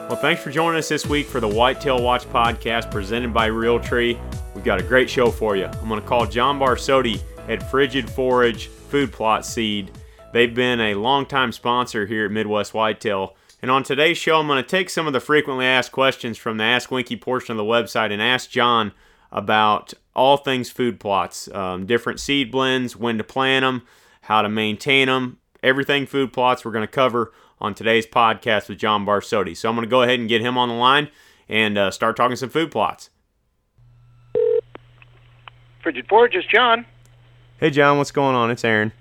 Well, thanks for joining us this week for the Whitetail Watch podcast presented by Realtree. We've got a great show for you. I'm going to call John Barsotti at Frigid Forage Food Plot Seed. They've been a longtime sponsor here at Midwest Whitetail. And on today's show, I'm going to take some of the frequently asked questions from the Ask Winky portion of the website and ask John about all things food plots, different seed blends, when to plant them, how to maintain them, everything food plots we're going to cover on today's podcast with John Barsotti. So I'm going to go ahead and get him on the line and start talking some food plots. Frigid Forage, it's John. Hey, John, what's going on? It's Aaron.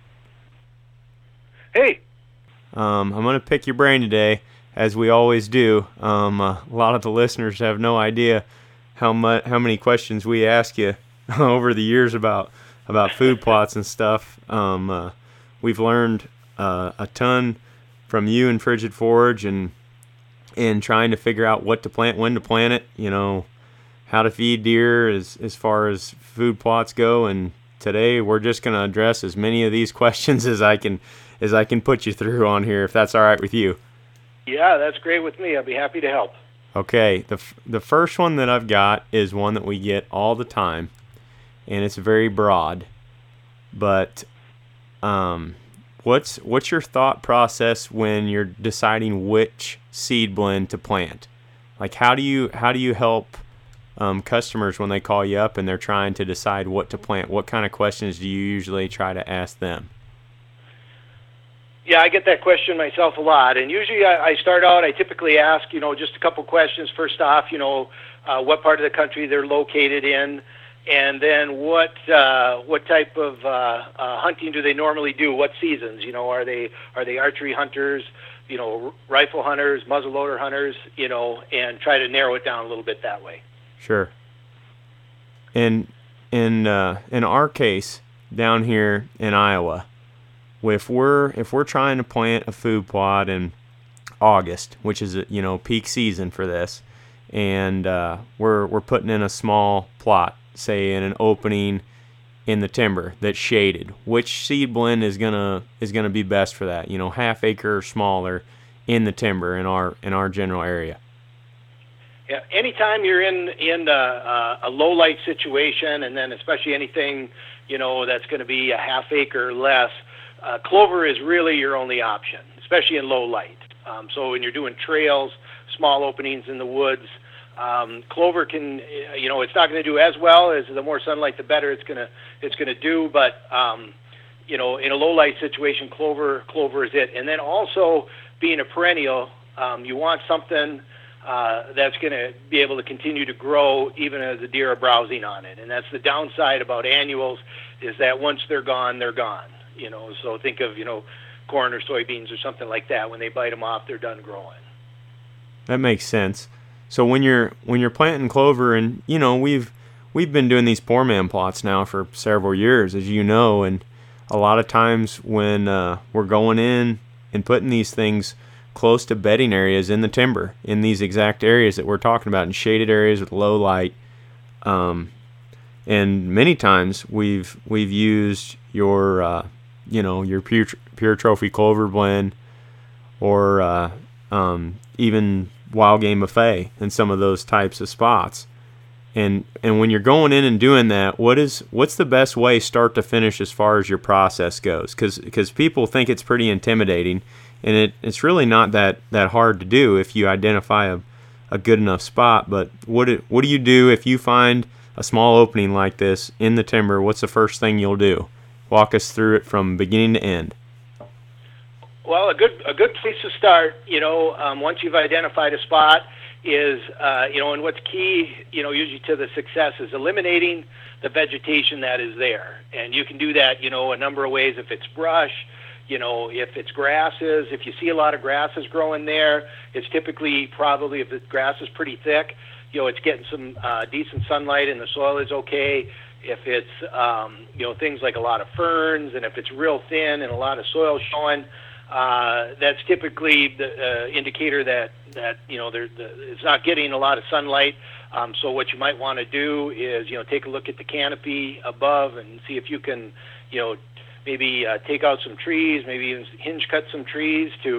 Hey. I'm going to pick your brain today, as we always do. A lot of the listeners have no idea how many questions we ask you over the years about food plots and stuff. We've learned a ton from you and Frigid Forage and trying to figure out what to plant, when to plant it, how to feed deer as far as food plots go. And today we're just going to address as many of these questions as I can put you through on here, if that's all right with you. Yeah, that's great with me. I'll be happy to help. Okay, the first one that I've got is one that we get all the time, and it's very broad. But what's your thought process when you're deciding which seed blend to plant? Like, how do you help customers when they call you up and they're trying to decide what to plant? What kind of questions do you usually try to ask them? Yeah, I get that question myself a lot, and usually I start out, I typically ask, just a couple questions. First off, what part of the country they're located in, and then what type of hunting do they normally do? What seasons? Are they archery hunters? Rifle hunters, muzzleloader hunters? And try to narrow it down a little bit that way. Sure. In our case down here in Iowa, if we're trying to plant a food plot in August, which is peak season for this, and we're putting in a small plot, say in an opening in the timber that's shaded, which seed blend is gonna be best for that? Half acre or smaller in the timber in our general area. Yeah, anytime you're in a low light situation, and then especially anything that's going to be a half acre or less, clover is really your only option, especially in low light. So when you're doing trails, small openings in the woods, clover can, it's not going to do as well as the more sunlight, the better it's going to do. But in a low light situation, clover is it. And then also being a perennial, you want something that's going to be able to continue to grow even as the deer are browsing on it. And that's the downside about annuals, is that once they're gone, they're gone. So think of, corn or soybeans or something like that. When they bite them off, they're done growing. That makes sense. So when you're planting clover, and we've been doing these poor man plots now for several years, as you know, and a lot of times when we're going in and putting these things close to bedding areas in the timber, in these exact areas that we're talking about, in shaded areas with low light, and many times we've used your your pure trophy clover blend, or even wild game buffet in some of those types of spots. And when you're going in and doing that, what's the best way start to finish as far as your process goes? Because people think it's pretty intimidating, and it's really not that hard to do if you identify a good enough spot. But what do you do if you find a small opening like this in the timber? What's the first thing you'll do? Walk us through it from beginning to end. Well, a good place to start, once you've identified a spot, is and what's key, usually to the success, is eliminating the vegetation that is there. And you can do that, a number of ways. If it's brush, if it's grasses, if you see a lot of grasses growing there, it's typically probably, if the grass is pretty thick, it's getting some decent sunlight and the soil is okay. If it's, things like a lot of ferns, and if it's real thin and a lot of soil showing, that's typically the indicator that it's not getting a lot of sunlight. So what you might want to do is, take a look at the canopy above and see if you can, maybe take out some trees, maybe even hinge cut some trees to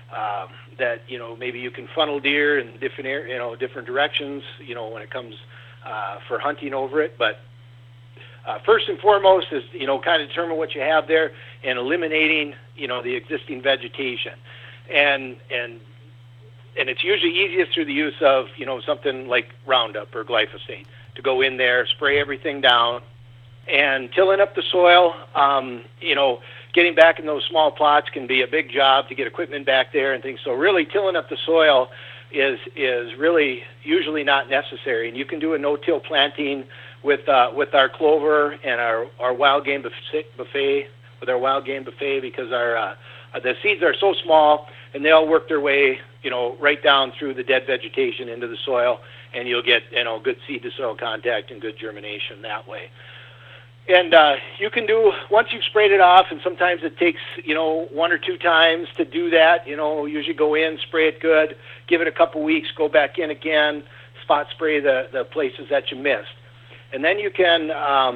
that maybe you can funnel deer in different different directions when it comes for hunting over it. But first and foremost is kind of determine what you have there and eliminating the existing vegetation, and it's usually easiest through the use of something like Roundup or glyphosate to go in there, spray everything down, and tilling up the soil. Getting back in those small plots can be a big job to get equipment back there and things. So really tilling up the soil is really usually not necessary, and you can do a no-till planting with our clover and our wild game buffet because the seeds are so small and they all work their way right down through the dead vegetation into the soil, and you'll get good seed to soil contact and good germination that way. And you can do, once you've sprayed it off, and sometimes it takes, 1 or 2 times to do that, usually go in, spray it good, give it a couple weeks, go back in again, spot spray the places that you missed. And then you can,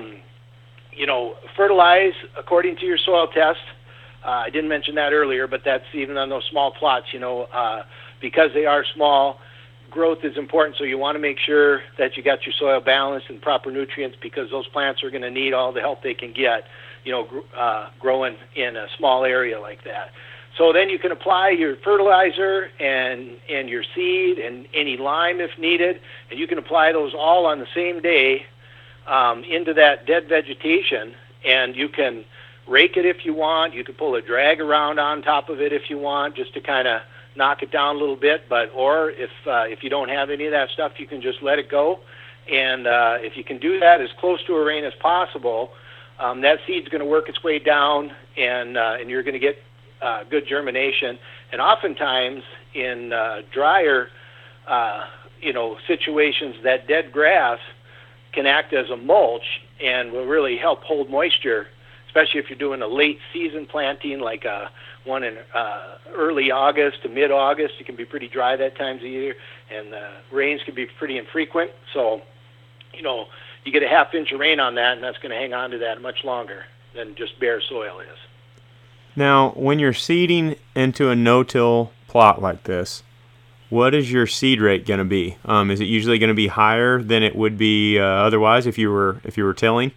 fertilize according to your soil test. I didn't mention that earlier, but that's even on those small plots, because they are small, growth is important, so you want to make sure that you got your soil balanced and proper nutrients, because those plants are going to need all the help they can get, growing in a small area like that. So then you can apply your fertilizer and your seed and any lime if needed, and you can apply those all on the same day into that dead vegetation, and you can rake it if you want. You can pull a drag around on top of it if you want, just to kind of knock it down a little bit. Or if you don't have any of that stuff, you can just let it go. And if you can do that as close to a rain as possible, that seed's going to work its way down, and you're going to get good germination. And oftentimes in drier situations, that dead grass can act as a mulch and will really help hold moisture, especially if you're doing a late season planting, like one in early August to mid-August. It can be pretty dry that times of year, and rains can be pretty infrequent. So, you get a half inch of rain on that, and that's going to hang on to that much longer than just bare soil is. Now, when you're seeding into a no-till plot like this, what is your seed rate going to be? Is it usually going to be higher than it would be otherwise if you were tilling?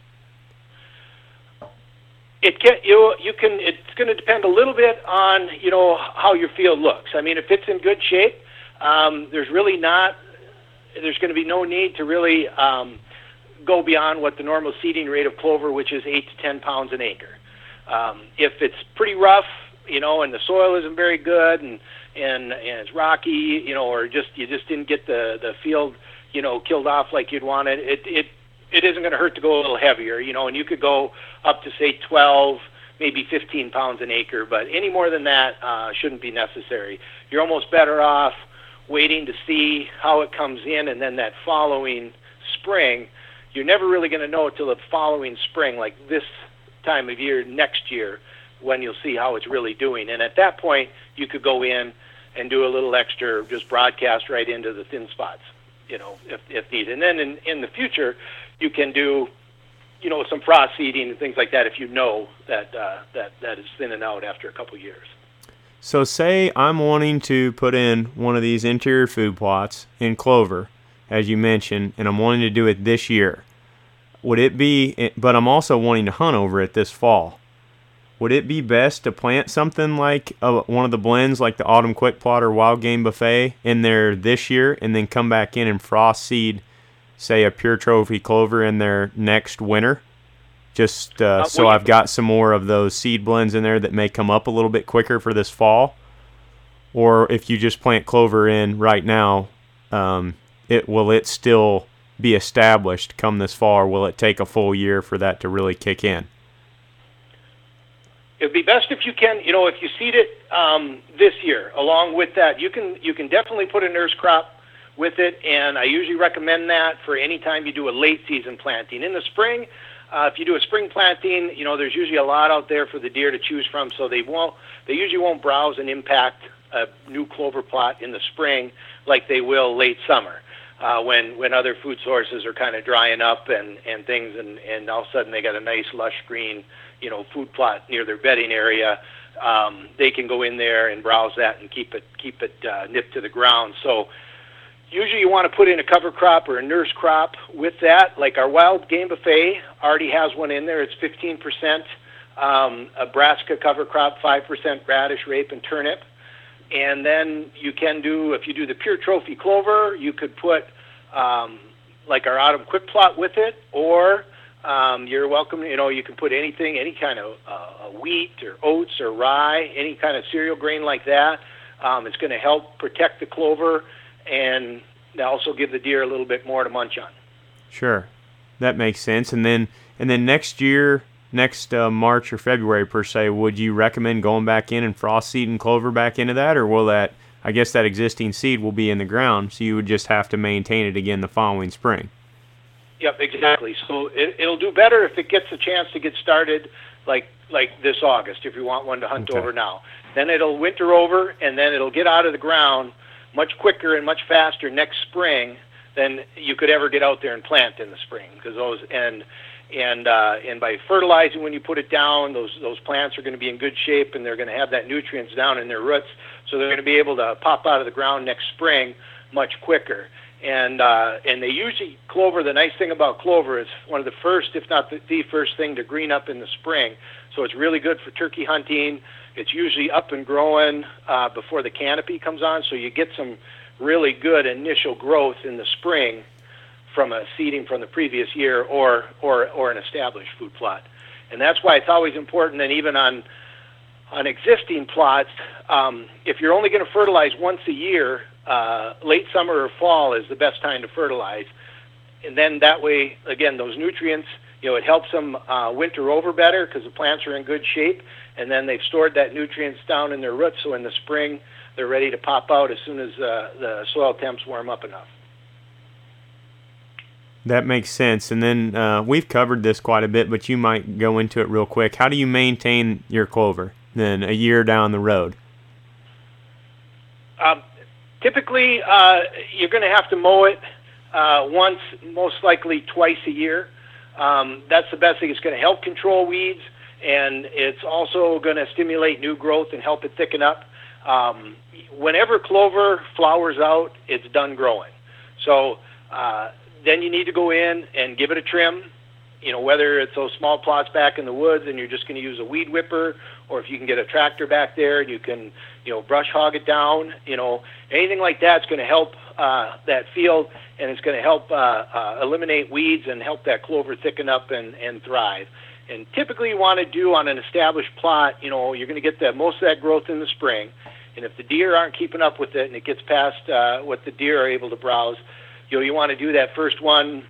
It's going to depend a little bit on how your field looks. I mean, if it's in good shape, there's going to be no need to really go beyond what the normal seeding rate of clover, which is 8 to 10 pounds an acre. If it's pretty rough, and the soil isn't very good, and it's rocky, or you just didn't get the field, killed off like you'd want it isn't going to hurt to go a little heavier, and you could go up to, say, 12, maybe 15 pounds an acre, but any more than that shouldn't be necessary. You're almost better off waiting to see how it comes in, and then that following spring, you're never really going to know until the following spring, like this time of year next year, when you'll see how it's really doing. And at that point, you could go in and do a little extra, just broadcast right into the thin spots, if needed. And then in the future, you can do, some frost seeding and things like that if you know that is thinning out after a couple years. So say I'm wanting to put in one of these interior food plots in clover, as you mentioned, and I'm wanting to do it this year. But I'm also wanting to hunt over it this fall. Would it be best to plant something like one of the blends, like the Autumn Quick Plot or Wild Game Buffet, in there this year, and then come back in and frost seed, say, a Pure Trophy clover in there next winter? Just so I've got some more of those seed blends in there that may come up a little bit quicker for this fall? Or if you just plant clover in right now, will it still be established come this fall, or will it take a full year for that to really kick in? It'd be best if you can, if you seed it this year. Along with that, you can definitely put a nurse crop with it, and I usually recommend that for any time you do a late season planting. In the spring, if you do a spring planting, there's usually a lot out there for the deer to choose from, so they usually won't browse and impact a new clover plot in the spring like they will late summer, when other food sources are kind of drying up and things, and all of a sudden they got a nice lush green food plot near their bedding area. they can go in there and browse that and keep it nipped to the ground. So usually you want to put in a cover crop or a nurse crop with that. Like our wild game buffet already has one in there. It's 15% a brassica cover crop, 5% radish, rape, and turnip. And then you can do, if you do the pure trophy clover, you could put like our autumn quick plot with it, or you're welcome, you can put anything, any kind of wheat or oats or rye, any kind of cereal grain like that. It's going to help protect the clover and also give the deer a little bit more to munch on. Sure, that makes sense. And then next year, next March or February per se, would you recommend going back in and frost seeding clover back into that, or will that, I guess that existing seed will be in the ground, so you would just have to maintain it again the following spring? Yep, exactly. So it'll do better if it gets a chance to get started like this August, if you want one to hunt over now. Then it'll winter over, and then it'll get out of the ground much quicker and much faster next spring than you could ever get out there and plant in the spring. Because and by fertilizing when you put it down, those plants are going to be in good shape, and they're going to have that nutrients down in their roots, so they're going to be able to pop out of the ground next spring much quicker. And they usually, clover, the nice thing about clover is one of the first, if not the first thing to green up in the spring. So it's really good for turkey hunting. It's usually up and growing before the canopy comes on, so you get some really good initial growth in the spring from a seeding from the previous year or an established food plot. And that's why it's always important, and even on existing plots, if you're only going to fertilize once a year, late summer or fall is the best time to fertilize. And then that way, again, those nutrients, it helps them winter over better because the plants are in good shape, and then they've stored that nutrients down in their roots, so in the spring they're ready to pop out as soon as the soil temps warm up enough. That makes sense. And then we've covered this quite a bit, but you might go into it real quick. How do you maintain your clover then a year down the road? Typically, you're going to have to mow it once, most likely twice a year. That's the best thing. It's going to help control weeds, and it's also going to stimulate new growth and help it thicken up. Whenever clover flowers out, it's done growing. So then you need to go in and give it a trim, whether it's those small plots back in the woods and you're just going to use a weed whipper, or if you can get a tractor back there and you can, brush hog it down, anything like that's going to help that field, and it's going to help eliminate weeds and help that clover thicken up and thrive. And typically you want to do on an established plot, you're going to get most of that growth in the spring. And if the deer aren't keeping up with it and it gets past what the deer are able to browse, you want to do that first one,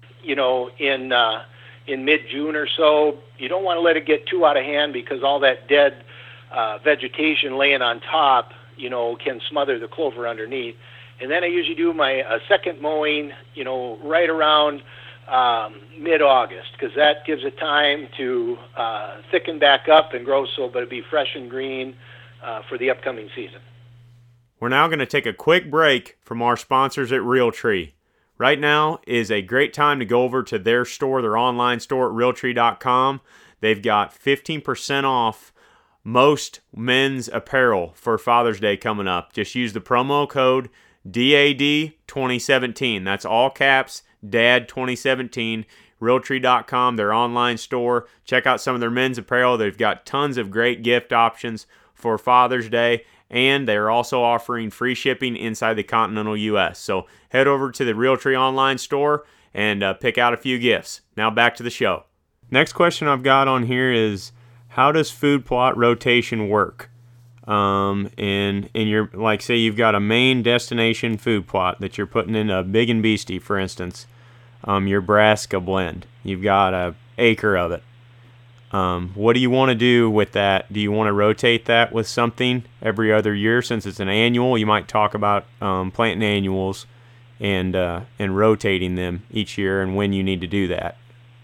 in mid-June or so. You don't want to let it get too out of hand, because all that dead vegetation laying on top, can smother the clover underneath. And then I usually do my second mowing, right around mid-August, because that gives it time to thicken back up and grow, but it'll be fresh and green for the upcoming season. We're now going to take a quick break from our sponsors at Realtree. Right now is a great time to go over to their store, their online store at Realtree.com. They've got 15% off most men's apparel for Father's Day coming up. Just use the promo code DAD2017. That's all caps, DAD2017. Realtree.com, their online store. Check out some of their men's apparel. They've got tons of great gift options for Father's Day, and they're also offering free shipping inside the continental U.S. So head over to the Realtree online store and pick out a few gifts. Now back to the show. Next question I've got on here is, how does food plot rotation work? In your, like, say you've got a main destination food plot that you're putting in a Big and Beastie, for instance, your brassica blend. You've got an acre of it. What do you want to do with that? Do you want to rotate that with something every other year? Since it's an annual, you might talk about planting annuals and rotating them each year, and when you need to do that.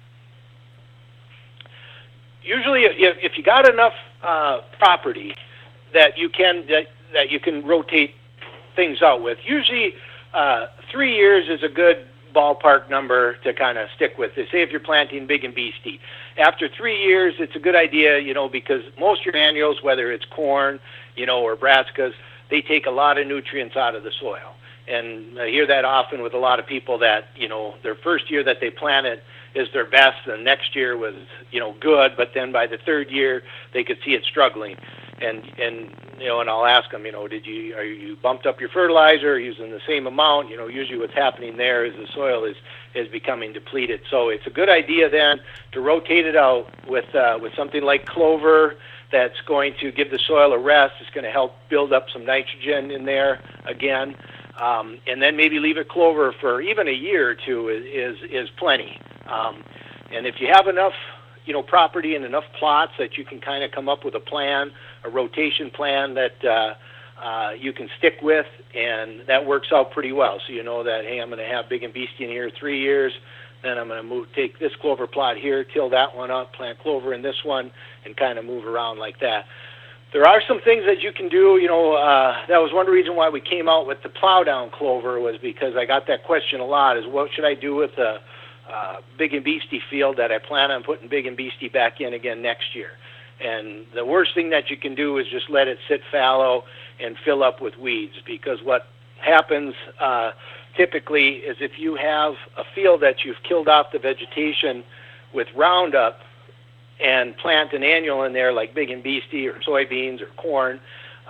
Usually, if you got enough property that you can rotate things out with, usually 3 years is a good ballpark number to kind of stick with. Say if you're planting big and beastie, after 3 years, it's a good idea, because most of your annuals, whether it's corn, or brassicas, they take a lot of nutrients out of the soil. And I hear that often with a lot of people that, their first year that they planted is their best, and next year was, good, but then by the third year, they could see it struggling. And I'll ask them, are you bumped up your fertilizer, using the same amount? Usually what's happening there is the soil is becoming depleted. So it's a good idea then to rotate it out with something like clover that's going to give the soil a rest. It's going to help build up some nitrogen in there again. And then maybe leave it clover for even a year or two is plenty. And if you have enough, property and enough plots that you can kind of come up with a plan, a rotation plan that you can stick with, and that works out pretty well. So you know that, hey, I'm going to have big and beastie in here 3 years, then I'm going to take this clover plot here, till that one up, plant clover in this one, and kind of move around like that. There are some things that you can do, that was one reason why we came out with the plow down clover, was because I got that question a lot, is what should I do with the big and beastie field that I plan on putting big and beastie back in again next year. And the worst thing that you can do is just let it sit fallow and fill up with weeds, because what happens typically is if you have a field that you've killed off the vegetation with Roundup and plant an annual in there like big and beastie or soybeans or corn,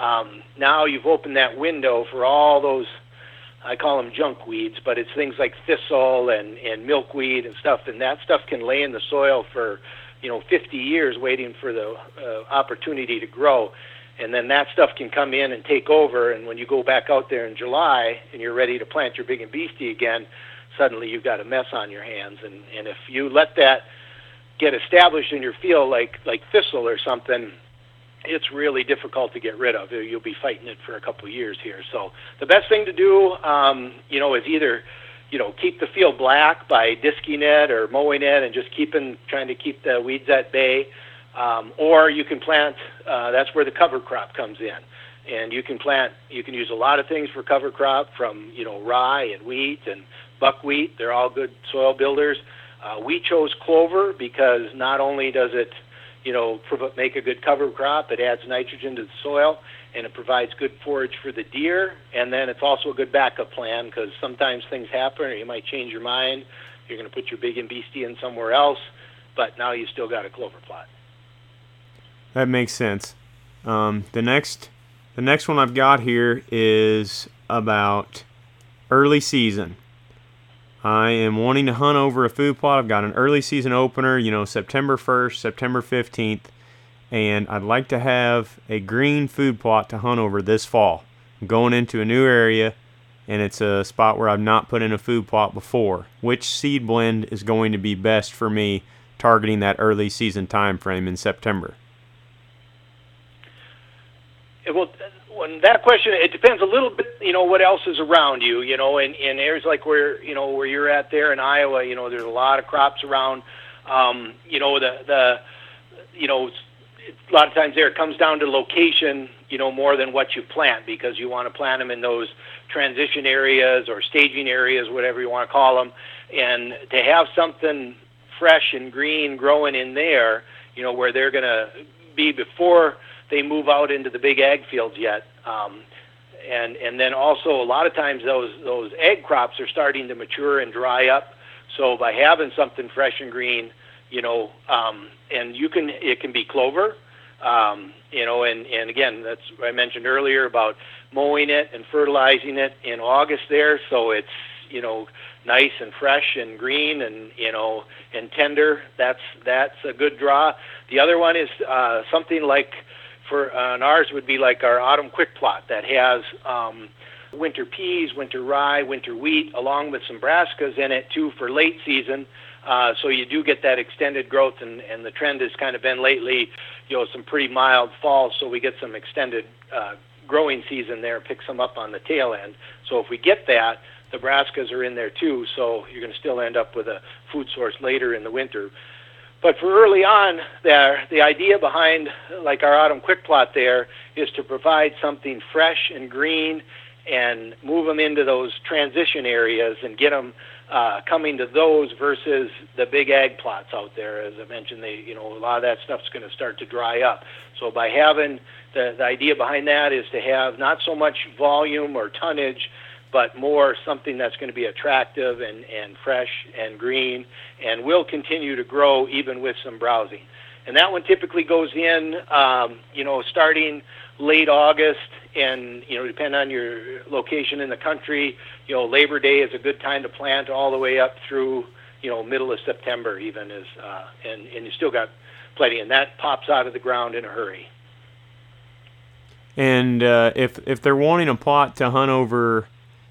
now you've opened that window for all those, I call them junk weeds, but it's things like thistle and milkweed and stuff, and that stuff can lay in the soil for 50 years waiting for the opportunity to grow. And then that stuff can come in and take over, and when you go back out there in July and you're ready to plant your big and beastie again, suddenly you've got a mess on your hands. And if you let that get established in your field like thistle or something, it's really difficult to get rid of. You'll be fighting it for a couple of years here. So the best thing to do, is either, keep the field black by disking it or mowing it and just trying to keep the weeds at bay. Or you can plant, that's where the cover crop comes in. And you can use a lot of things for cover crop, from, rye and wheat and buckwheat. They're all good soil builders. We chose clover because not only does it, make a good cover crop, it adds nitrogen to the soil, and it provides good forage for the deer. And then it's also a good backup plan, because sometimes things happen, or you might change your mind. You're going to put your big and beastie in somewhere else, but now you still got a clover plot. That makes sense. The next one I've got here is about early season. I am wanting to hunt over a food plot. I've got an early season opener, September 1st, September 15th, and I'd like to have a green food plot to hunt over this fall. I'm going into a new area, and it's a spot where I've not put in a food plot before. Which seed blend is going to be best for me, targeting that early season time frame in September? Well, on that question, it depends a little bit, what else is around you, in areas like where you're at there in Iowa, there's a lot of crops around, a lot of times there it comes down to location, more than what you plant, because you want to plant them in those transition areas or staging areas, whatever you want to call them, and to have something fresh and green growing in there, where they're going to be before they move out into the big ag fields yet. And then also a lot of times those egg crops are starting to mature and dry up. So by having something fresh and green, and it can be clover, and again, that's what I mentioned earlier about mowing it and fertilizing it in August there. So it's, nice and fresh and green and, and tender. That's a good draw. The other one is something like, and ours would be like our autumn quick plot that has winter peas, winter rye, winter wheat, along with some brassicas in it too for late season. So you do get that extended growth, and the trend has kind of been lately, some pretty mild falls, so we get some extended growing season there, picks them up on the tail end. So if we get that, the brassicas are in there too, so you're going to still end up with a food source later in the winter. But for early on, the idea behind like our autumn quick plot there is to provide something fresh and green and move them into those transition areas and get them coming to those versus the big ag plots out there. As I mentioned, a lot of that stuff's going to start to dry up. So by having the idea behind that is to have not so much volume or tonnage, but more something that's going to be attractive and fresh and green and will continue to grow even with some browsing. And that one typically goes in, starting late August, and depending on your location in the country, Labor Day is a good time to plant all the way up through middle of September even is, and you still got plenty, and that pops out of the ground in a hurry. And if they're wanting a plot to hunt over,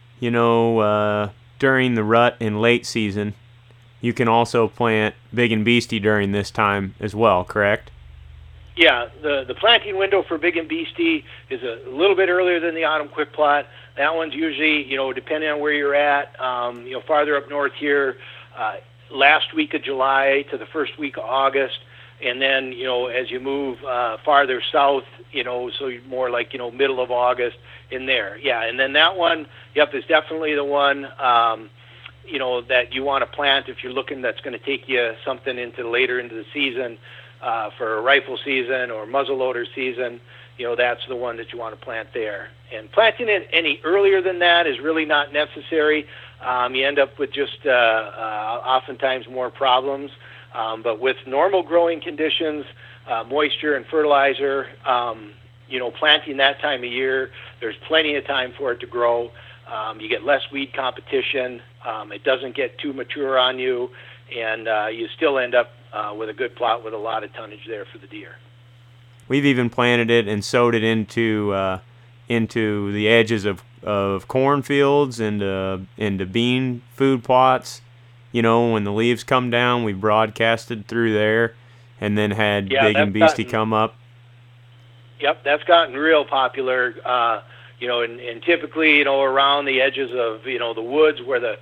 during the rut in late season, you can also plant Big and Beastie during this time as well, correct? Yeah, the planting window for Big and Beastie is a little bit earlier than the autumn quick plot. That one's usually, depending on where you're at, farther up north here, last week of July to the first week of August. And then, as you move farther south, so you're more like, middle of August in there. Yeah, and then that one, is definitely the one, that you want to plant if you're looking that's going to take you something later into the season for a rifle season or muzzleloader season. That's the one that you want to plant there. And planting it any earlier than that is really not necessary. You end up with just oftentimes more problems. But with normal growing conditions, moisture and fertilizer, planting that time of year, there's plenty of time for it to grow. You get less weed competition. It doesn't get too mature on you, and you still end up with a good plot with a lot of tonnage there for the deer. We've even planted it and sowed it into the edges of cornfields and into bean food plots. When the leaves come down, we broadcasted through there, and then had Big and Beastie come up. Yep, that's gotten real popular. And typically, around the edges of the woods, the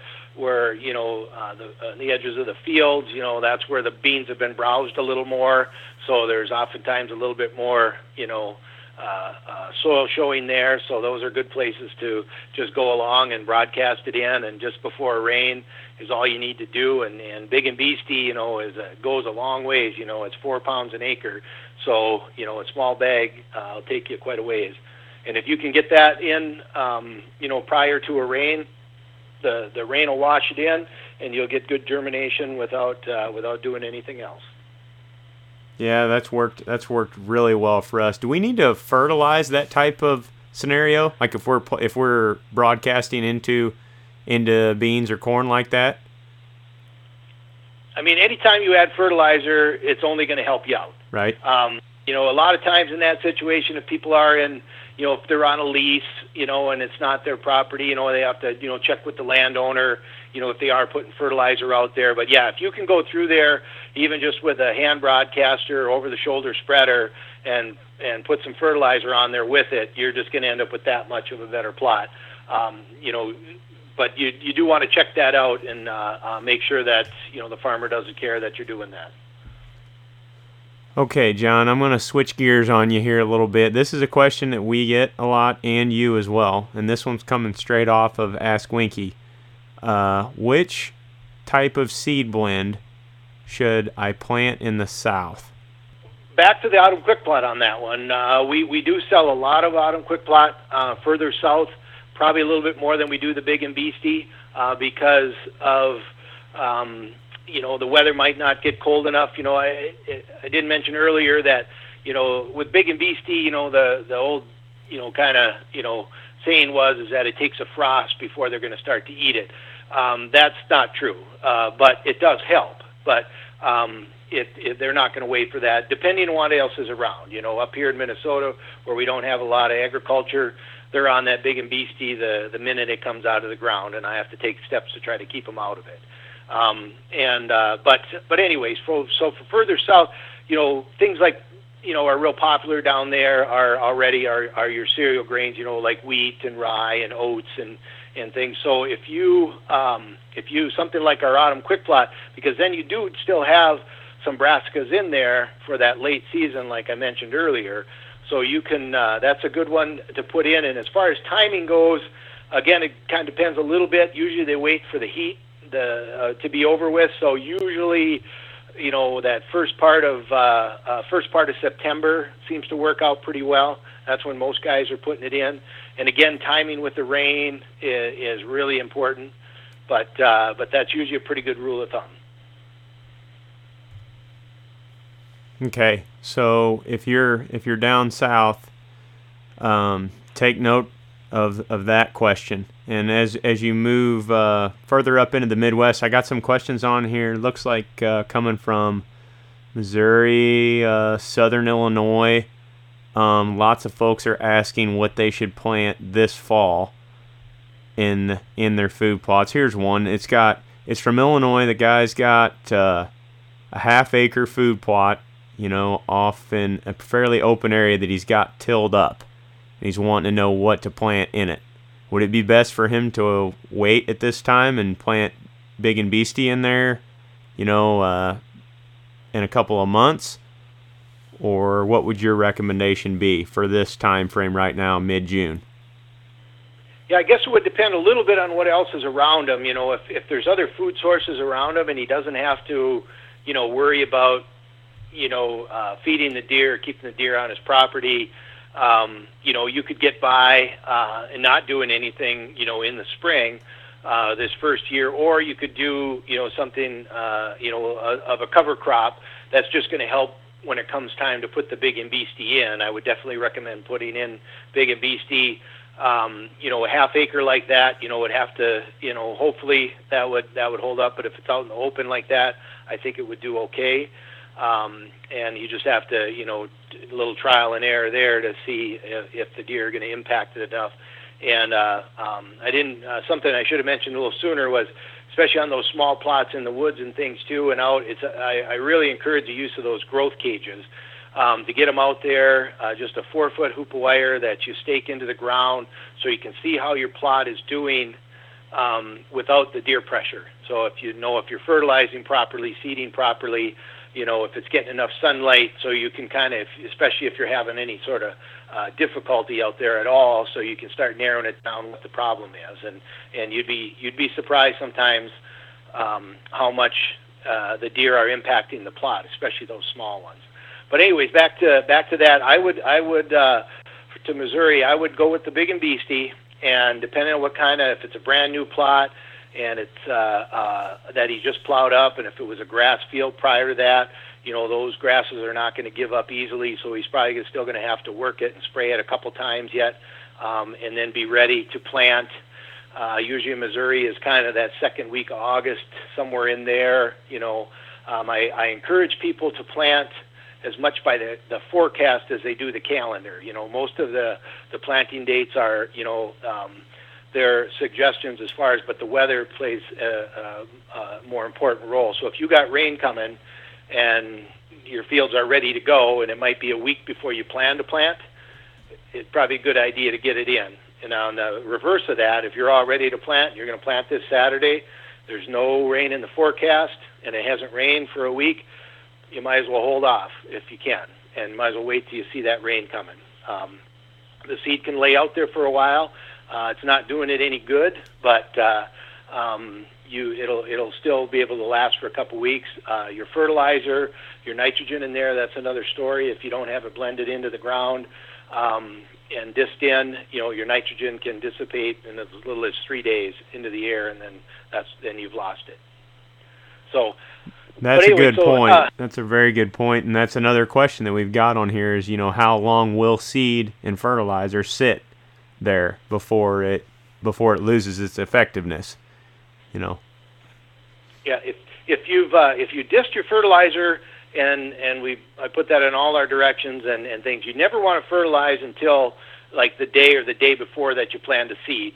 edges of the fields, that's where the beans have been browsed a little more. So there's oftentimes a little bit more, soil showing there. So those are good places to just go along and broadcast it in. And just before rain is all you need to do. And Big and Beastie, goes a long ways. It's 4 pounds an acre. So, a small bag will take you quite a ways. And if you can get that in, prior to a rain, the rain will wash it in, and you'll get good germination without doing anything else. Yeah, that's worked really well for us. Do we need to fertilize that type of scenario? Like if we're broadcasting into beans or corn like that? I mean, anytime you add fertilizer, it's only going to help you out. Right. A lot of times in that situation, if people are in, if they're on a lease, and it's not their property, they have to, check with the landowner, if they are putting fertilizer out there. But yeah, if you can go through there, even just with a hand broadcaster, over-the-shoulder spreader, and put some fertilizer on there with it, you're just going to end up with that much of a better plot. But you do want to check that out and make sure that, the farmer doesn't care that you're doing that. Okay, John, I'm going to switch gears on you here a little bit. This is a question that we get a lot, and you as well, and this one's coming straight off of Ask Winky. Which type of seed blend should I plant in the South? Back to the autumn quick plot on that one. We do sell a lot of autumn quick plot further south, probably a little bit more than we do the Big and Beastie because of the weather might not get cold enough. I did mention earlier that, with Big and Beastie, the old, kind of, saying is that it takes a frost before they're going to start to eat it. That's not true, but it does help. But they're not going to wait for that, depending on what else is around. Up here in Minnesota, where we don't have a lot of agriculture, they're on that Big and Beastie the minute it comes out of the ground, and I have to take steps to try to keep them out of it. But anyways, so for further south, things like, are real popular down there are your cereal grains, like wheat and rye and oats and things. So if you something like our autumn quick plot, because then you do still have some brassicas in there for that late season, like I mentioned earlier. So you can, that's a good one to put in. And as far as timing goes, again, it kind of depends a little bit. Usually they wait for the heat to be over with. So usually, that first part of September seems to work out pretty well. That's when most guys are putting it in. And again, timing with the rain is really important. But that's usually a pretty good rule of thumb. Okay, so if you're down south, take note of that question. And as you move further up into the Midwest, I got some questions on here. Looks like coming from Missouri, Southern Illinois. Lots of folks are asking what they should plant this fall in their food plots. Here's one. It's from Illinois. The guy's got a half-acre food plot, off in a fairly open area that he's got tilled up. He's wanting to know what to plant in it. Would it be best for him to wait at this time and plant Big and Beastie in there, in a couple of months? Or what would your recommendation be for this time frame right now, mid-June? Yeah, I guess it would depend a little bit on what else is around him. If there's other food sources around him and he doesn't have to, worry about, feeding the deer, keeping the deer on his property, you could get by and not doing anything, in the spring this first year, or you could do, something, of a cover crop that's just going to help when it comes time to put the Big and Beastie in. I would definitely recommend putting in Big and Beastie. A half acre like that, would have to, hopefully that would hold up. But if it's out in the open like that, I think it would do okay. And you just have to, a little trial and error there to see if the deer are going to impact it enough. And something I should have mentioned a little sooner was, especially on those small plots in the woods and things too, and out, I really encourage the use of those growth cages. To get them out there, just a 4-foot hoop of wire that you stake into the ground so you can see how your plot is doing without the deer pressure. So if you're fertilizing properly, seeding properly, if it's getting enough sunlight, so you can kind of, especially if you're having any sort of difficulty out there at all, so you can start narrowing it down what the problem is. And you'd be surprised sometimes how much the deer are impacting the plot, especially those small ones. But anyways, back to that. I would to Missouri, I would go with the Big and Beastie, and depending on if it's a brand new plot and it's that he just plowed up, and if it was a grass field prior to that, those grasses are not going to give up easily, so he's probably still going to have to work it and spray it a couple times yet, and then be ready to plant. Usually in Missouri is kind of that second week of August, somewhere in there. I encourage people to plant as much by the forecast as they do the calendar. Most of the planting dates are, their suggestions as far as, but the weather plays a more important role. So if you got rain coming and your fields are ready to go, and it might be a week before you plan to plant, it's probably a good idea to get it in. And on the reverse of that, if you're all ready to plant, you're going to plant this Saturday, there's no rain in the forecast, and it hasn't rained for a week, you might as well hold off if you can, and might as well wait till you see that rain coming. The seed can lay out there for a while. It's not doing it any good, but it'll still be able to last for a couple weeks. Your fertilizer, your nitrogen in there, that's another story. If you don't have it blended into the ground and dissed in, your nitrogen can dissipate in as little as 3 days into the air, and then you've lost it. So. That's a good point. That's a very good point, and that's another question that we've got on here is, how long will seed and fertilizer sit there before it loses its effectiveness? Yeah, if you dissed your fertilizer, and I put that in all our directions and things, you never want to fertilize until like the day or the day before that you plan to seed.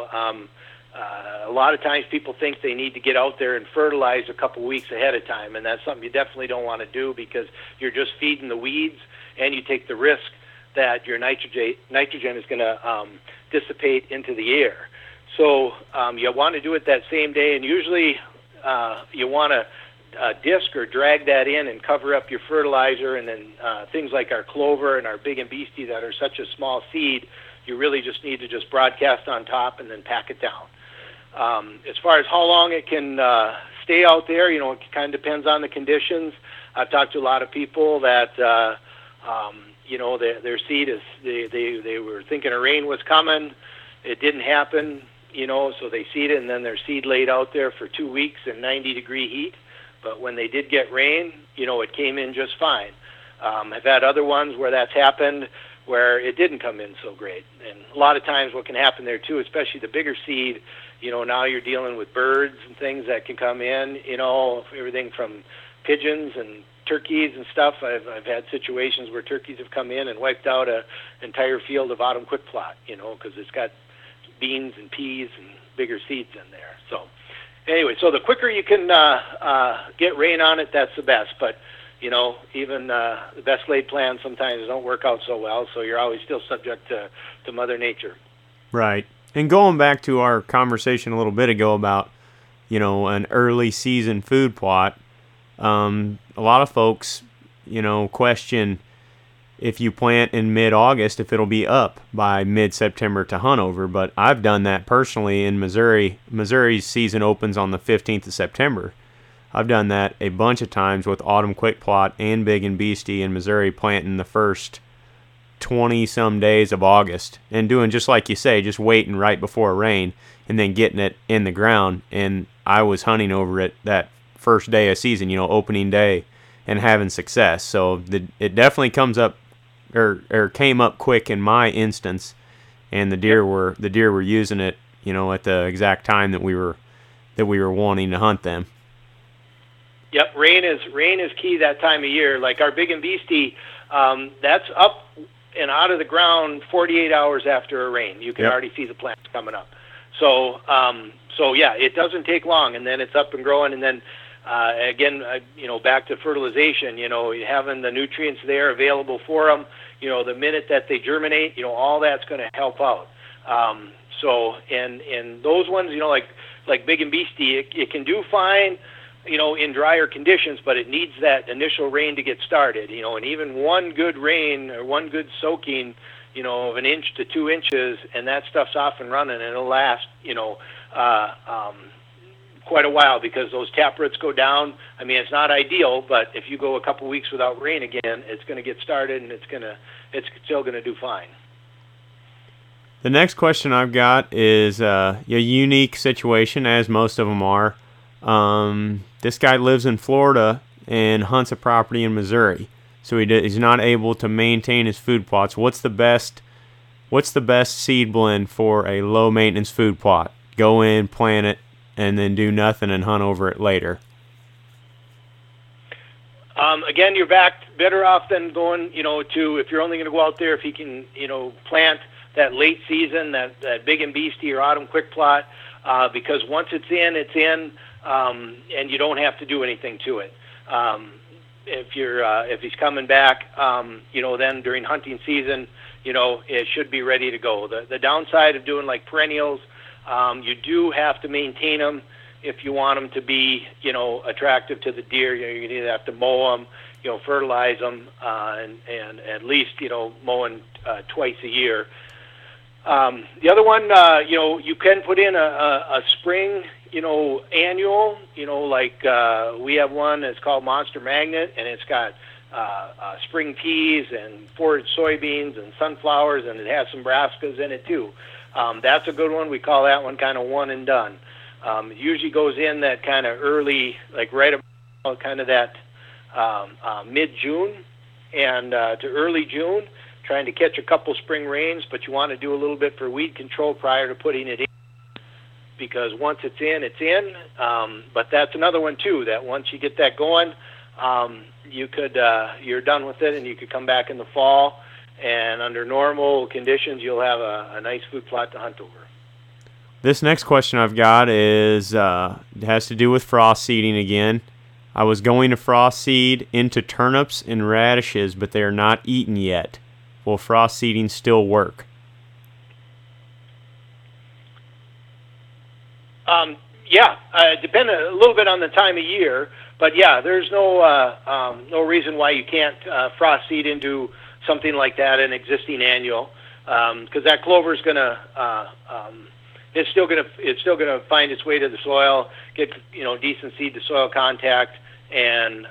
A lot of times people think they need to get out there and fertilize a couple weeks ahead of time, and that's something you definitely don't want to do, because you're just feeding the weeds, and you take the risk that your nitrogen is going to dissipate into the air. So you want to do it that same day, and usually you want to disc or drag that in and cover up your fertilizer, and then things like our clover and our Big and Beastie that are such a small seed, you really just need to just broadcast on top and then pack it down. As far as how long it can stay out there, it kind of depends on the conditions. I've talked to a lot of people that their seed is they were thinking a rain was coming. It didn't happen, so they seed it, and then their seed laid out there for 2 weeks in 90-degree heat. But when they did get rain, it came in just fine. I've had other ones where that's happened where it didn't come in so great. And a lot of times what can happen there too, especially the bigger seed, now you're dealing with birds and things that can come in, everything from pigeons and turkeys and stuff. I've had situations where turkeys have come in and wiped out an entire field of autumn quick plot, because it's got beans and peas and bigger seeds in there. So anyway, so the quicker you can get rain on it, that's the best. But even the best laid plans sometimes don't work out so well, so you're always still subject to Mother Nature. Right. And going back to our conversation a little bit ago about, an early season food plot, a lot of folks, question if you plant in mid-August, if it'll be up by mid-September to hunt over. But I've done that personally in Missouri. Missouri's season opens on the 15th of September. I've done that a bunch of times with Autumn Quick Plot and Big and Beastie in Missouri, planting the first 20-some days of August and doing just like you say, just waiting right before rain and then getting it in the ground. And I was hunting over it that first day of season, opening day, and having success. So it definitely comes up or came up quick in my instance, and the deer were using it, at the exact time that we were wanting to hunt them. Yep, rain is key that time of year. Like our Big and Beastie, that's up and out of the ground 48 hours after a rain. You can already see the plants coming up. So yeah, it doesn't take long, and then it's up and growing. And then again, back to fertilization. Having the nutrients there available for them. The minute that they germinate, all that's going to help out. And those ones, like Big and Beastie, it can do fine, in drier conditions, but it needs that initial rain to get started, and even one good rain or one good soaking, of 1 inch to 2 inches, and that stuff's off and running, and it'll last, quite a while, because those tap roots go down. I mean, it's not ideal, but if you go a couple weeks without rain again, it's going to get started, and it's still going to do fine. The next question I've got is a unique situation, as most of them are. This guy lives in Florida and hunts a property in Missouri, so he's not able to maintain his food plots. What's the best seed blend for a low maintenance food plot? Go in, plant it, and then do nothing and hunt over it later. Again, you're better off than going, if you're only going to go out there if you can, plant that late season, that Big and Beastie or Autumn Quick Plot, because once it's in. And you don't have to do anything to it. If he's coming back, then during hunting season, it should be ready to go. The downside of doing like perennials, you do have to maintain them if you want them to be, attractive to the deer. You either have to mow them, fertilize them, and at least, mowing twice a year. The other one, you can put in a spring, annual, like we have one that's called Monster Magnet, and it's got spring peas and forage soybeans and sunflowers, and it has some brassicas in it too. That's a good one. We call that one kind of one and done. It usually goes in that kind of early, like right about kind of that mid-June and to early June, trying to catch a couple spring rains, but you want to do a little bit for weed control prior to putting it in, because once it's in. But that's another one too, that once you get that going, you're done with it, and you could come back in the fall, and under normal conditions, you'll have a nice food plot to hunt over. This next question I've got is it has to do with frost seeding again. I was going to frost seed into turnips and radishes, but they are not eaten yet. Will frost seeding still work? Depend a little bit on the time of year, but yeah, there's no reason why you can't frost seed into something like that, an existing annual, because that clover is going to it's still gonna find its way to the soil, get decent seed to soil contact, and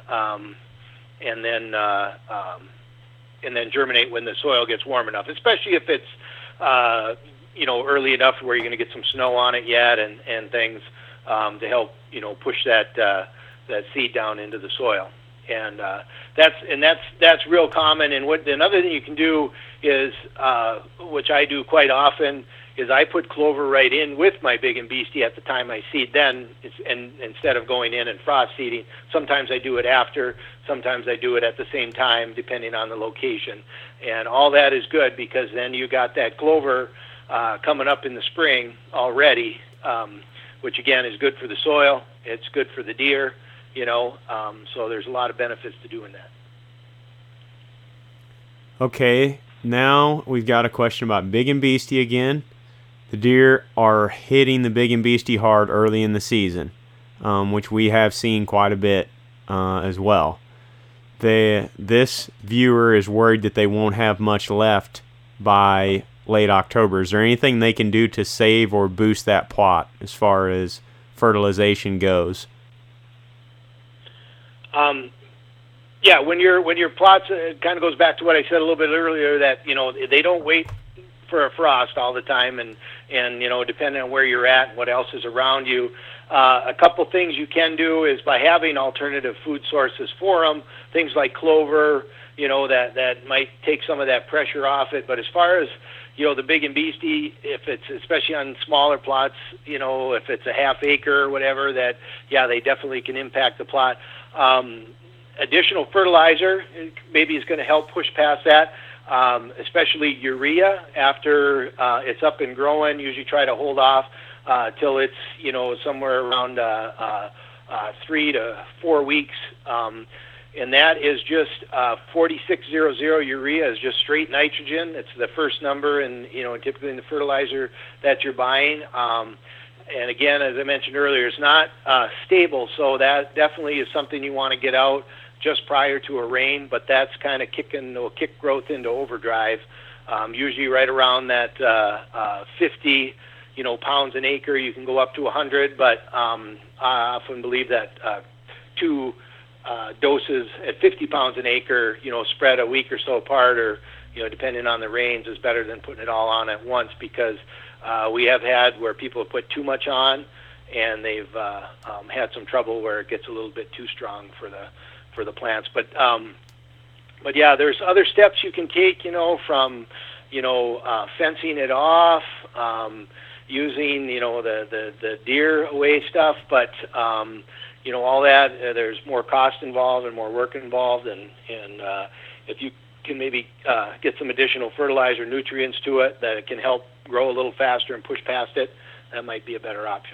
then germinate when the soil gets warm enough. Especially if it's early enough where you're going to get some snow on it yet and things to help push that seed down into the soil. And that's real common. And another thing you can do is, which I do quite often, is I put clover right in with my Big and Beastie at the time I seed. Then and instead of going in and frost seeding, sometimes I do it after, sometimes I do it at the same time, depending on the location. And all that is good because then you got that clover coming up in the spring already, which again is good for the soil. It's good for the deer. So there's a lot of benefits to doing that. Okay, now we've got a question about Big and Beastie again. The deer are hitting the Big and Beastie hard early in the season, which we have seen quite a bit as well. This viewer is worried that they won't have much left by late October. Is there anything they can do to save or boost that plot as far as fertilization goes? Yeah, when your plots, it kind of goes back to what I said a little bit earlier, that they don't wait for a frost all the time, and depending on where you're at and what else is around you. A couple things you can do is by having alternative food sources for them, things like clover, that might take some of that pressure off it. But as far as the Big and Beastie, if it's especially on smaller plots, if it's a half acre or whatever, that they definitely can impact the plot. Additional fertilizer maybe is going to help push past that, especially urea after it's up and growing. Usually try to hold off till it's somewhere around 3 to 4 weeks, and that is just 4600 urea is just straight nitrogen. It's the first number, and typically in the fertilizer that you're buying. And again, as I mentioned earlier, it's not stable, so that definitely is something you want to get out just prior to a rain, but that's kind of will kick growth into overdrive, usually right around that 50 pounds an acre. You can go up to 100, but I often believe that 2 doses at 50 pounds an acre, spread a week or so apart, or depending on the rains, is better than putting it all on at once, because we have had where people have put too much on, and they've had some trouble where it gets a little bit too strong for the plants. But yeah, there's other steps you can take, from fencing it off, using the deer away stuff, but all that, there's more cost involved and more work involved, and if you can maybe get some additional fertilizer nutrients to it that it can help grow a little faster and push past it, that might be a better option.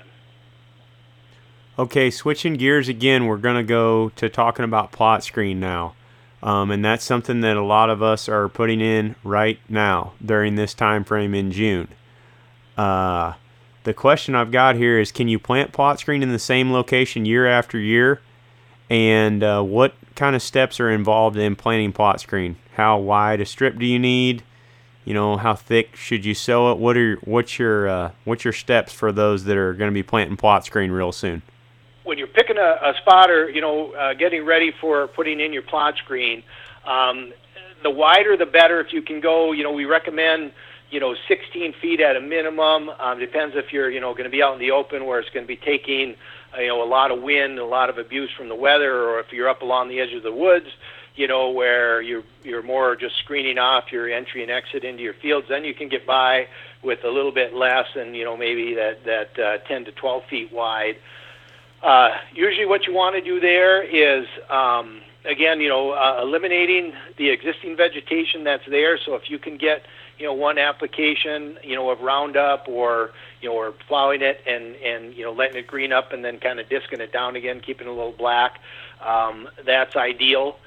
Okay, switching gears again, we're going to go to talking about plot screen now. And that's something that a lot of us are putting in right now during this time frame in June. The question I've got here is, can you plant plot screen in the same location year after year? And what kind of steps are involved in planting plot screen? How wide a strip do you need? How thick should you sow it? What's your steps for those that are going to be planting plot screen real soon? When you're picking a spot, or getting ready for putting in your plot screen, the wider the better. If you can go, we recommend 16 feet at a minimum. Depends if you're going to be out in the open where it's going to be taking a lot of wind, a lot of abuse from the weather, or if you're up along the edge of the woods, where you're more just screening off your entry and exit into your fields, then you can get by with a little bit less, and maybe that 10 to 12 feet wide. Usually what you want to do there is, again, eliminating the existing vegetation that's there. So if you can get, one application, of Roundup, or plowing it and letting it green up and then kind of disking it down again, keeping it a little black, that's ideal.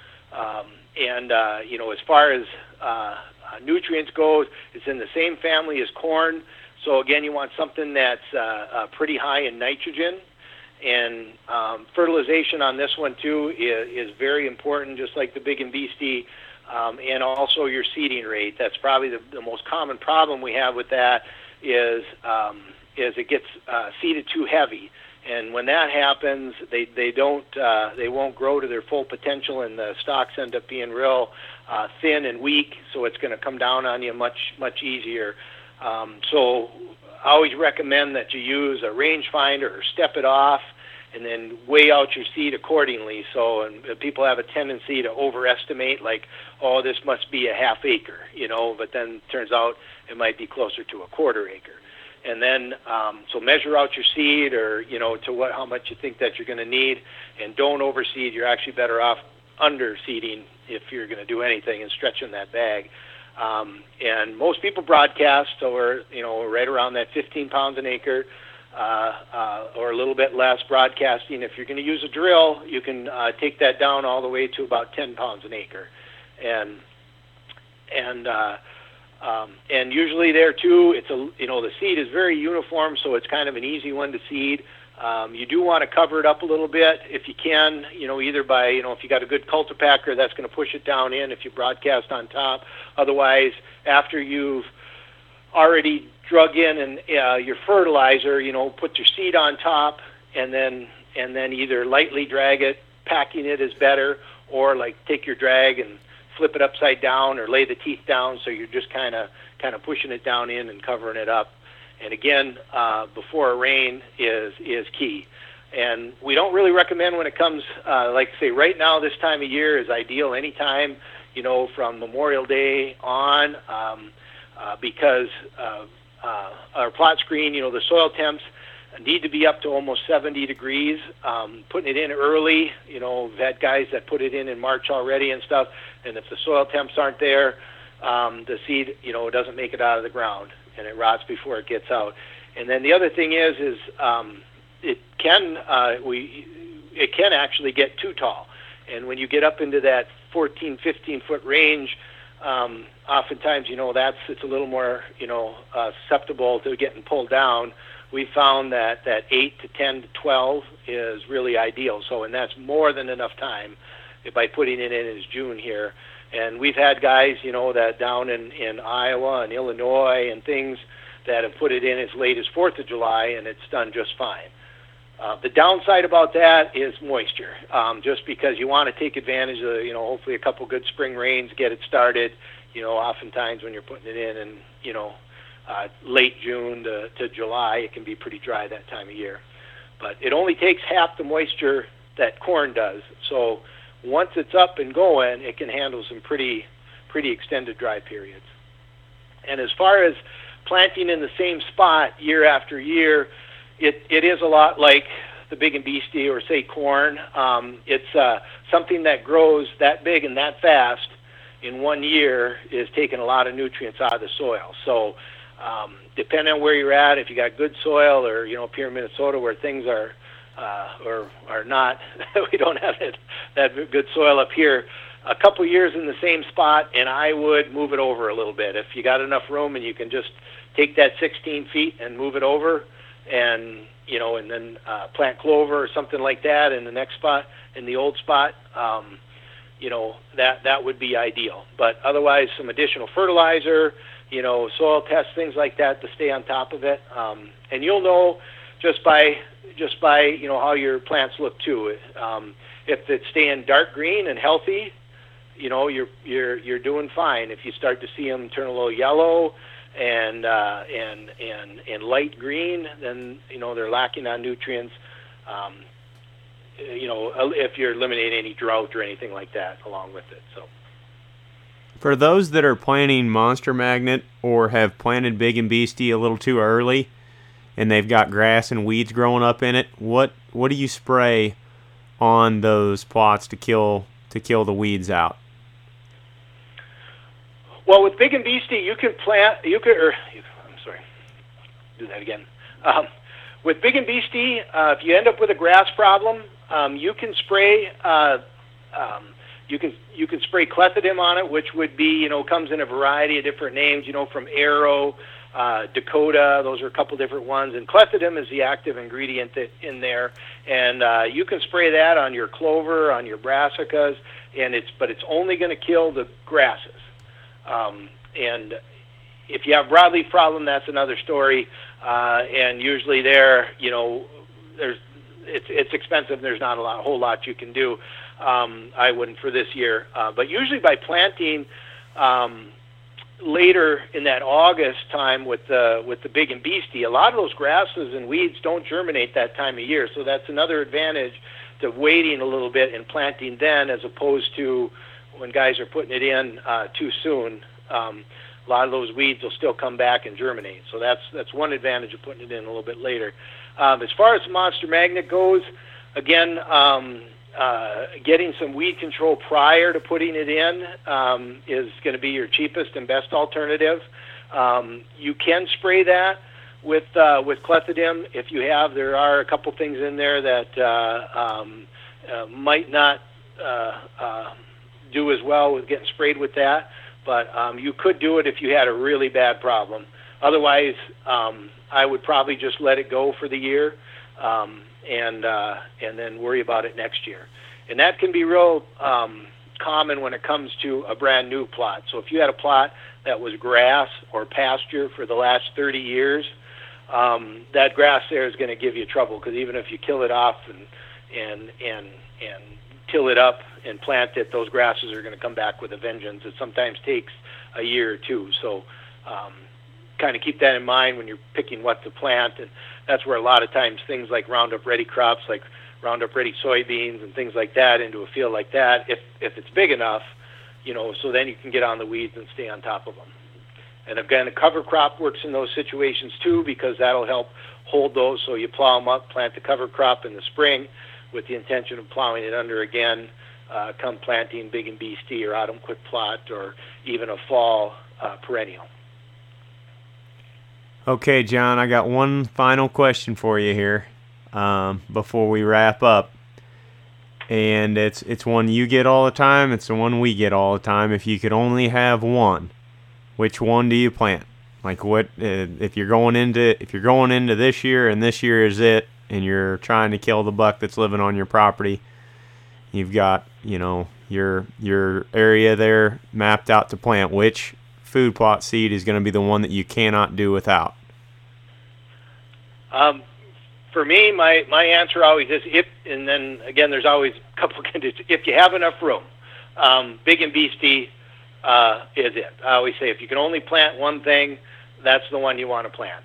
As far as nutrients goes, it's in the same family as corn. So again, you want something that's pretty high in nitrogen. And fertilization on this one too is very important, just like the Big and Beastie, and also your seeding rate. That's probably the most common problem we have with that is is it gets seeded too heavy. And when that happens, they won't grow to their full potential, and the stalks end up being real thin and weak. So it's going to come down on you much easier. So I always recommend that you use a rangefinder or step it off, and then weigh out your seed accordingly. So, and people have a tendency to overestimate, like, oh, this must be a half acre, but then it turns out it might be closer to a quarter acre. And then, so measure out your seed, or, to how much you think that you're going to need, and don't overseed. You're actually better off underseeding if you're going to do anything, and stretching that bag. And most people broadcast, so we're, right around that 15 pounds an acre, or a little bit less broadcasting. If you're going to use a drill, you can take that down all the way to about 10 pounds an acre. And usually there too, it's the seed is very uniform, so it's kind of an easy one to seed. You do want to cover it up a little bit if you can, either by, if you got a good cultipacker, that's going to push it down in if you broadcast on top. Otherwise, after you've already drug in and your fertilizer, put your seed on top, and then either lightly drag it, packing it is better, or like take your drag and flip it upside down, or lay the teeth down, so you're just kind of pushing it down in and covering it up. And again, before a rain is key. And we don't really recommend when it comes, like say right now, this time of year is ideal anytime, from Memorial Day on, because our plot screen, the soil temps need to be up to almost 70 degrees. Putting it in early, we've had guys that put it in March already and stuff, and if the soil temps aren't there, the seed, doesn't make it out of the ground, and it rots before it gets out. And then the other thing is it can actually get too tall. And when you get up into that 14, 15-foot range, oftentimes, it's a little more, susceptible to getting pulled down. We found that 8 to 10 to 12 is really ideal. So, and that's more than enough time by putting it in as June here. And we've had guys, that down in Iowa and Illinois and things that have put it in as late as 4th of July, and it's done just fine. The downside about that is moisture, just because you want to take advantage of, hopefully a couple good spring rains, get it started. Oftentimes when you're putting it in and, late June to July, it can be pretty dry that time of year. But it only takes half the moisture that corn does. So once it's up and going, it can handle some pretty extended dry periods. And as far as planting in the same spot year after year, it is a lot like the Big and Beastie or say corn. It's something that grows that big and that fast in 1 year is taking a lot of nutrients out of the soil. So depending on where you're at, if you got good soil, or up here in Minnesota where things are not, we don't have that good soil up here. A couple years in the same spot, and I would move it over a little bit. If you got enough room and you can just take that 16 feet and move it over, and and then plant clover or something like that in the next spot, in the old spot, that would be ideal. But otherwise, some additional fertilizer, soil tests, things like that to stay on top of it. And you'll know just by how your plants look too. If it's staying dark green and healthy, you're doing fine. If you start to see them turn a little yellow and light green, then they're lacking on nutrients. If you're eliminating any drought or anything like that along with it. So, for those that are planting Monster Magnet or have planted Big and Beastie a little too early, and they've got grass and weeds growing up in it, what do you spray on those plots to kill the weeds out? Well, with Big and Beastie, you can do that again. With Big and Beastie, if you end up with a grass problem, you can spray. You can spray clethodim on it, which would be comes in a variety of different names. From Arrow, Dakota. Those are a couple different ones, and clethodim is the active ingredient in there. And you can spray that on your clover, on your brassicas, but it's only going to kill the grasses. And If you have broadleaf problem, that's another story. And usually there, it's expensive. There's not a whole lot you can do. I wouldn't for this year. But usually by planting later in that August time with the big and beastie, a lot of those grasses and weeds don't germinate that time of year. So that's another advantage to waiting a little bit and planting then, as opposed to when guys are putting it in too soon. A lot of those weeds will still come back and germinate. So that's one advantage of putting it in a little bit later. As far as Monster Magnet goes, again, getting some weed control prior to putting it in is going to be your cheapest and best alternative. You can spray that with clethodim if you have. There are a couple things in there that might not do as well with getting sprayed with that. But you could do it if you had a really bad problem. Otherwise, I would probably just let it go for the year and then worry about it next year. And that can be real common when it comes to a brand new plot. So if you had a plot that was grass or pasture for the last 30 years, that grass there is going to give you trouble, because even if you kill it off and till it up and plant it, those grasses are going to come back with a vengeance. It sometimes takes a year or two. So kind of keep that in mind when you're picking what to plant. And that's where a lot of times things like Roundup Ready crops, like Roundup Ready soybeans and things like that, into a field like that, if it's big enough, so then you can get on the weeds and stay on top of them. And again, a cover crop works in those situations too, because that'll help hold those. So you plow them up, plant the cover crop in the spring with the intention of plowing it under again come planting big and beastie or autumn quick plot or even a fall perennial. Okay, John, I got one final question for you here before we wrap up. And it's one you get all the time. It's the one we get all the time. If you could only have one, which one do you plant? Like, what if you're going into this year and this year is it, and you're trying to kill the buck that's living on your property? You've got, your area there mapped out to plant. Which food plot seed is going to be the one that you cannot do without? For me, my answer always is if, and then again, there's always a couple of conditions. If you have enough room, big and beastie is it. I always say if you can only plant one thing, that's the one you want to plant.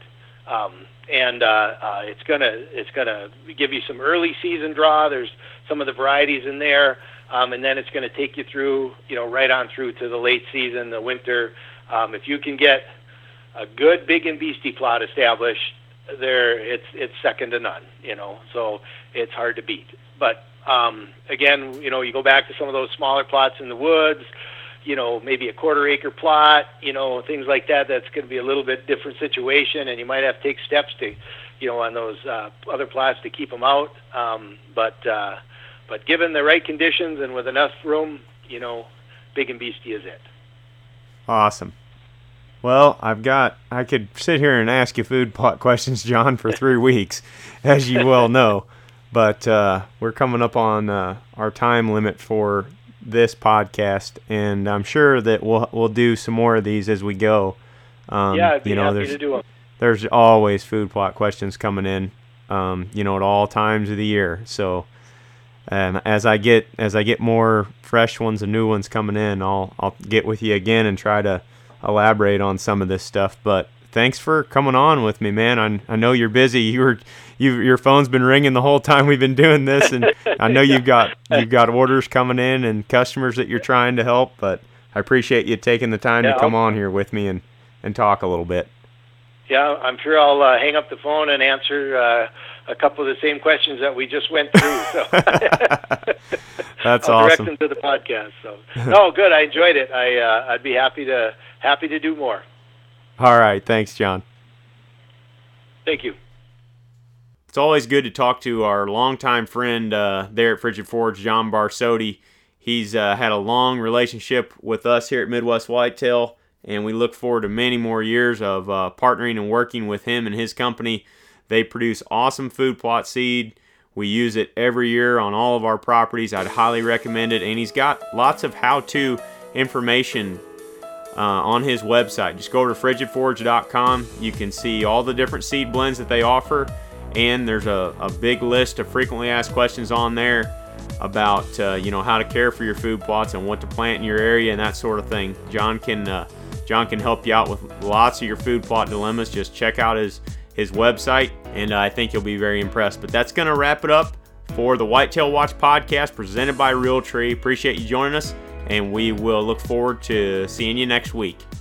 It's gonna give you some early season draw. There's some of the varieties in there, and then it's going to take you through, right on through to the late season, the winter. If you can get a good big and beastie plot established, there it's second to none. So it's hard to beat. But again, you go back to some of those smaller plots in the woods. Maybe a quarter-acre plot, things like that. That's going to be a little bit different situation, and you might have to take steps to, on those other plots to keep them out. But given the right conditions and with enough room, big and beastie is it. Awesome. Well, I could sit here and ask you food plot questions, John, for 3 weeks, as you well know. But we're coming up on our time limit for this podcast, and I'm sure that we'll do some more of these as we go. I'd be happy to do them. There's always food plot questions coming in, at all times of the year. So, as I get more fresh ones and new ones coming in, I'll get with you again and try to elaborate on some of this stuff. But thanks for coming on with me, man. I know you're busy. Your phone's been ringing the whole time we've been doing this, and I know you've got orders coming in and customers that you're trying to help. But I appreciate you taking the time to come on here with me and talk a little bit. Yeah, I'm sure I'll hang up the phone and answer a couple of the same questions that we just went through. So that's I'll awesome. direct them to the podcast. So no, good. I enjoyed it. I'd be happy to do more. All right, thanks, John. Thank you. It's always good to talk to our longtime friend there at Frigid Forge, John Barsotti. He's had a long relationship with us here at Midwest Whitetail, and we look forward to many more years of partnering and working with him and his company. They produce awesome food plot seed. We use it every year on all of our properties. I'd highly recommend it, and he's got lots of how-to information on his website. Just go over to frigidforage.com. You can see all the different seed blends that they offer, and there's a big list of frequently asked questions on there about how to care for your food plots and what to plant in your area and that sort of thing. John can help you out with lots of your food plot dilemmas. Just check out his website, and I think you'll be very impressed. But that's going to wrap it up for the Whitetail Watch podcast presented by Realtree. Appreciate you joining us, and we will look forward to seeing you next week.